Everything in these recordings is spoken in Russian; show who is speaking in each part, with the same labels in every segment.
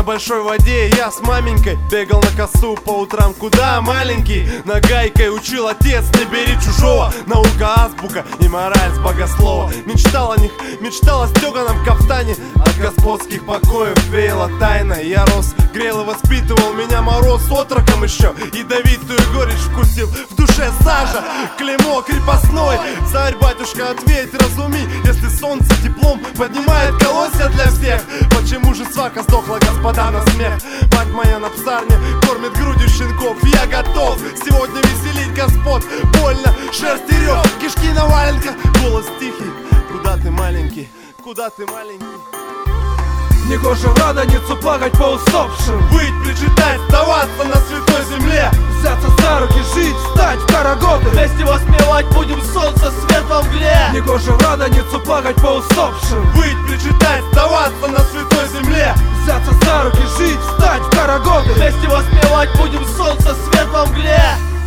Speaker 1: большой воде я с маменькой бегал на косу по утрам, куда маленький. Нагайкой учил отец, не бери чужого. Наука, азбука и мораль с богослова. Мечтал о них, мечтал о стеганом кафтане. От господских покоев веяла тайна. Я рос, грел и воспитывал меня мороз. Отроком еще ядовитую горечь вкусил. В душе сажа, клеймо крепостной. Царь, батюшка, ответь, разуми, если солнце теплом поднимает колосья для всех, почему же свака сдохла, господа, на смех? Мать моя на псарне кормит грудью щенков. Я готов сегодня веселить господ. Больно, шерсть и рев, кишки на валенках. Голос тихий, куда ты маленький, куда ты маленький?
Speaker 2: Негоже в радоницу плакать по усопшим,
Speaker 1: быть, причитать, оставаться на святой земле,
Speaker 2: взяться за руки, жить, встать в карагоды,
Speaker 3: вместе воспевать будем солнце, свет во мгле.
Speaker 2: Негоже в радоницу плакать по усопшим,
Speaker 1: быть, причитать, оставаться на святой земле,
Speaker 2: взяться за руки, жить, встать в карагоды,
Speaker 3: вместе воспевать будем солнце, свет во мгле.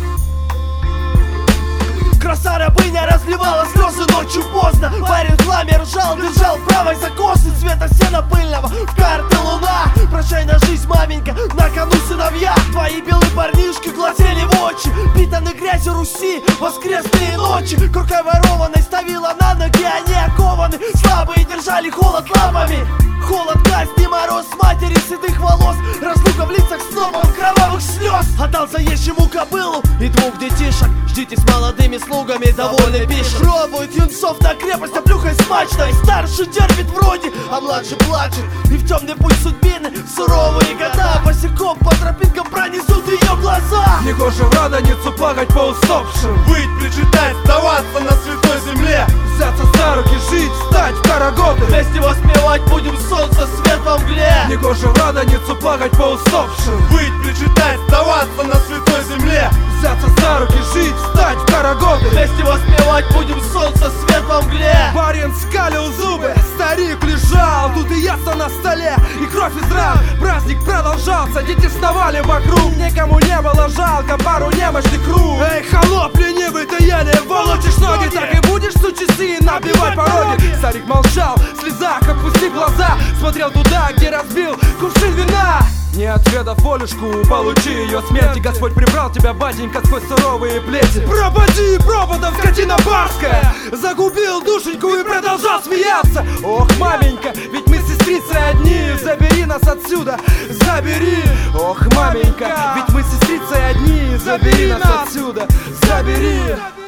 Speaker 3: Краса рабыня разливала слезы ночью поздно. Парень в хламе ржал, держал правой за косы цвета сена пыльного. В карты луна, прощай на жизнь, маменька, на кону сыновья. Твои белые парнишки глазели в очи, питаны грязью Руси, воскресные ночи. Куркой ворованной ставила на ноги, они окованы, слабые держали холод лапами. Холод, казни, мороз матери седых волос, разлука в лицах снова кровавых слез. Отдал заезжему кобылу и двух детишек, ждите с молодыми слугами, довольный пишет. Пробует юнцов на крепость, оплюхой смачной. Старший терпит вроде, а младший плачет. И в темный путь судьбины суровые года босиком по тропинкам пронесут ее глаза.
Speaker 2: Негоже в радоницу плакать по усопшим,
Speaker 1: быть, причитать, оставаться на святой земле,
Speaker 2: взяться за руки, жить, встать в карагоды,
Speaker 3: вместе воспевать будем солнце, свет во мгле.
Speaker 2: Негоже в радоницу плакать по усопшим,
Speaker 1: быть, причитать, оставаться на святой земле,
Speaker 2: взяться за руки, жить, встать в карагоды,
Speaker 3: вместе воспевать будем солнце, свет во мгле.
Speaker 2: Барин скалил зубы, старик лежал, тут и ясно на столе, и кровь из ран. Праздник продолжался, дети вставали вокруг, никому не было жалко пару немощных рук. Эй, холоп ленивый, ты еле волочишь ноги, так и будешь сучиться и набивать пороги. Старик молчал, в слезах опустив глаза, смотрел туда, где разбил кувшин вина. Не отведав волюшку, получи ее смерти. Господь прибрал тебя, батенька, сквозь суровые плети. Пропади пропадом, скотина барская, загубил душеньку и продолжал смеяться. Ох, маменька, ведь мы с сестрицей одни, забери нас отсюда, забери. Ох, маменька, ведь мы с сестрицей одни, забери нас отсюда, забери.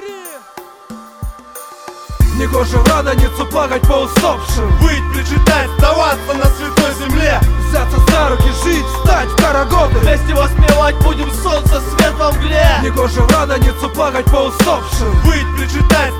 Speaker 2: Негоже в радоницу плакать по усопшим,
Speaker 1: быть, причитать, оставаться на святой земле,
Speaker 2: взяться за руки, жить, встать в карагоды,
Speaker 3: вместе воспевать будем солнце, свет во мгле.
Speaker 2: Негоже в радоницу плакать по усопшим,
Speaker 1: быть, причитать,